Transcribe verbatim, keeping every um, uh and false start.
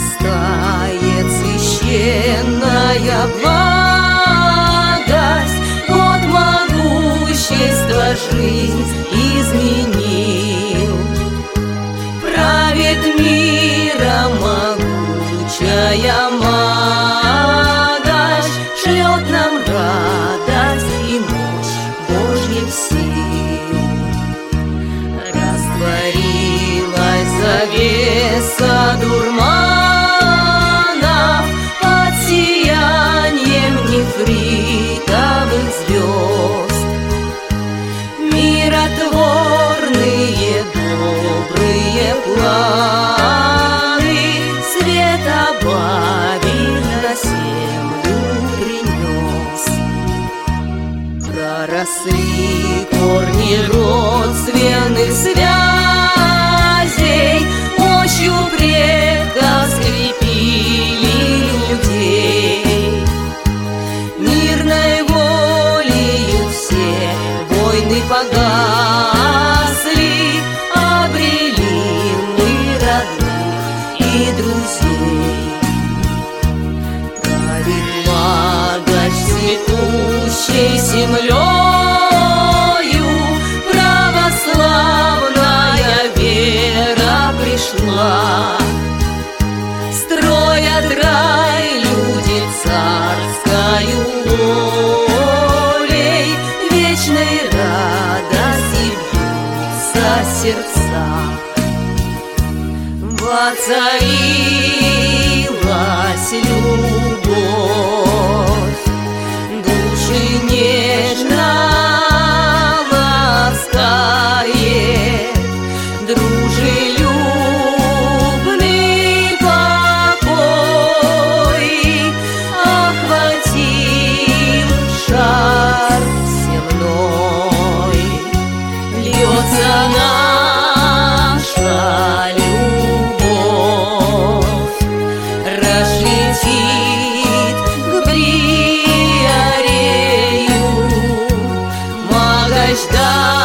растает священная благость, от могущества жизнь изменил. Правит миром могучая Магач, шлет нам радость и мощь Божьих сил. Растворилась завеса дурманов под сиянием нефритовых звезд. Миротворные добрые планы свет обавил на землю принес. Проросли корни родственных связей, мощью предков скрепили людей. Мирной волею все войны погасли, обрели мы родных и друзей. Правит Магач цветущей землею, православная вера пришла. Строят рай люди царскою волей, вечной радости бьются сердца. Воцарилась любовь, души нежно ласкает, дружелюбный покой охватил шар земной. Льется наша любовь, разлетит к Бриарею. Магач